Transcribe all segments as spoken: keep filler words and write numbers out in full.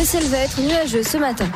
le ciel va être nuageux ce matin.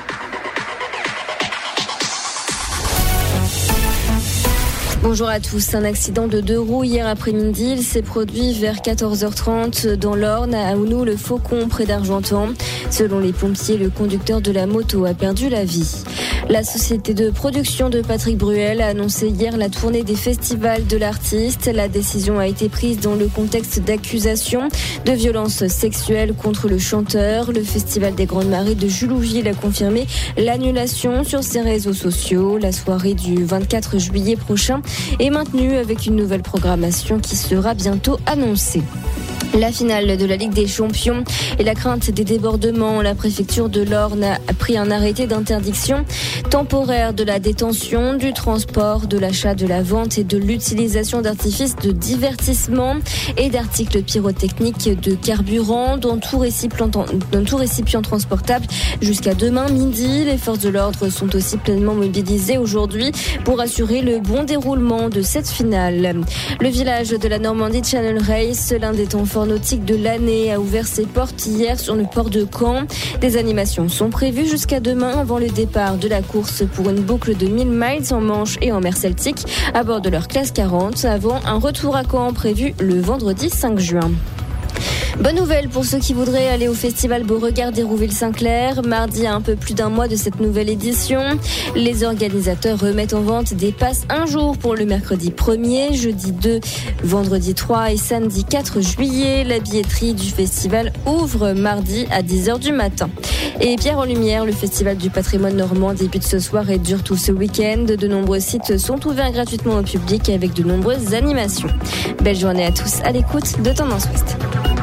Bonjour à tous. Un accident de deux roues hier après-midi. Il s'est produit vers quatorze heures trente dans l'Orne, à Ounou-le-Faucon, près d'Argentan. Selon les pompiers, le conducteur de la moto a perdu la vie. La société de production de Patrick Bruel a annoncé hier la tournée des festivals de l'artiste. La décision a été prise dans le contexte d'accusations de violences sexuelles contre le chanteur. Le Festival des Grandes Marées de Julouville a confirmé l'annulation sur ses réseaux sociaux. La soirée du vingt-quatre juillet prochain est maintenue avec une nouvelle programmation qui sera bientôt annoncée. La finale de la Ligue des Champions et la crainte des débordements. La préfecture de l'Orne a pris un arrêté d'interdiction temporaire de la détention, du transport, de l'achat, de la vente et de l'utilisation d'artifices de divertissement et d'articles pyrotechniques de carburant dans tout récipient, dans tout récipient transportable jusqu'à demain midi. Les forces de l'ordre sont aussi pleinement mobilisées aujourd'hui pour assurer le bon déroulement de cette finale. Le village de la Normandie Channel Race, l'un des temps forts nautique de l'année, a ouvert ses portes hier sur le port de Caen. Des animations sont prévues jusqu'à demain avant le départ de la course pour une boucle de mille miles en Manche et en mer Celtique à bord de leur classe quarante avant un retour à Caen prévu le vendredi cinq juin. Bonne nouvelle pour ceux qui voudraient aller au festival Beauregard d'Hérouville-Saint-Clair. Mardi, à un peu plus d'un mois de cette nouvelle édition, les organisateurs remettent en vente des passes un jour pour le mercredi premier, jeudi deux, vendredi trois et samedi quatre juillet. La billetterie du festival ouvre mardi à dix heures du matin. Et Pierre en Lumière, le festival du patrimoine normand débute ce soir et dure tout ce week-end. De nombreux sites sont ouverts gratuitement au public avec de nombreuses animations. Belle journée à tous à l'écoute de Tendance Ouest.